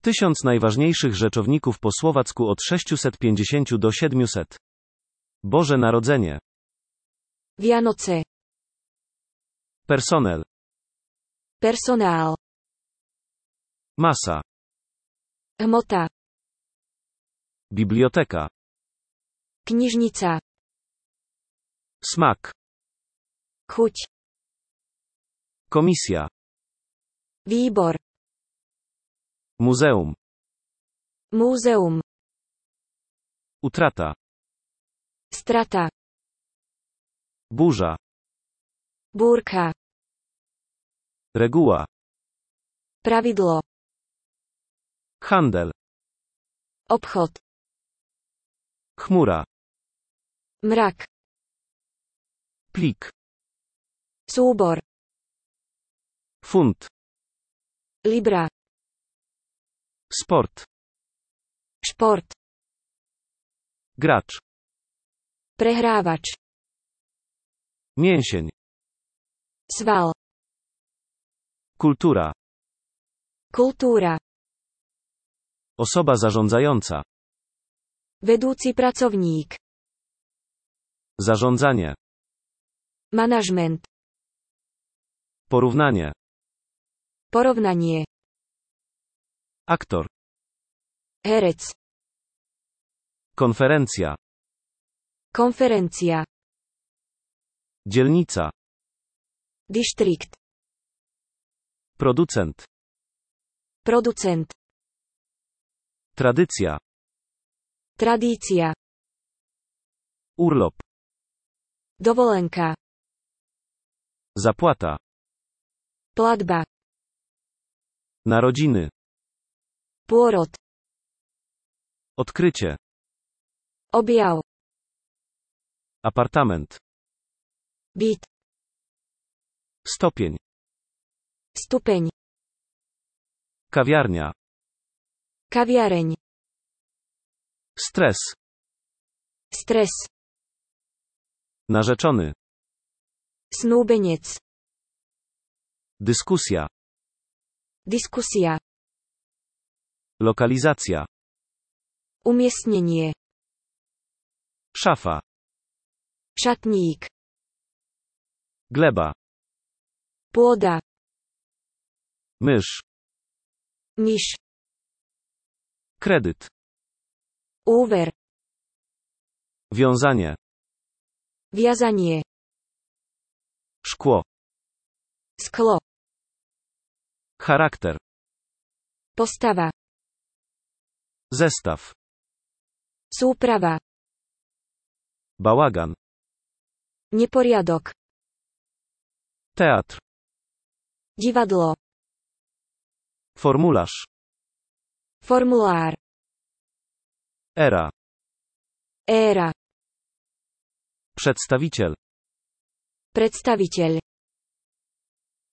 1000 najważniejszych rzeczowników po słowacku od 650 do 700. Boże Narodzenie. Vianoce. Personel. Personál. Masa. Hmota. Biblioteka. Knižnica. Smak. Chuť. Komisja. Výbor. Muzeum. Múzeum. Utrata. Strata. Burza. Búrka. Reguła. Pravidlo. Handel. Obchod. Chmura. Mrak. Plik. Súbor. Funt. Libra. Sport. Šport. Gracz. Prehrávač. Mięsień. Sval. Kultura. Kultúra. Osoba zarządzająca. Vedúci pracovník. Zarządzanie. Manažment. Porównanie. Porovnanie. Aktor. Herec. Konferencja. Konferencia. Dzielnica. Distrikt. Producent. Producent. Tradycja. Tradícia. Urlop. Dovolenka. Zapłata. Platba. Narodziny. Pôrod. Odkrycie. Objav. Apartament. Byt. Stopień. Stupeň. Kawiarnia. Kaviareň. Stres. Stres. Narzeczony. Snúbenec. Dyskusja. Diskusia. Lokalizacja. Umiestnenie. Szafa. Šatník. Gleba. Pôda. Mysz. Myš. Kredyt. Úver. Wiązanie. Viazanie. Szkło. Sklo. Charakter. Postava. Zestaw. Súprava. Bałagan. Neporiadok. Teatr. Divadlo. Formularz. Formulár. Era. Éra. Przedstawiciel. Predstaviteľ.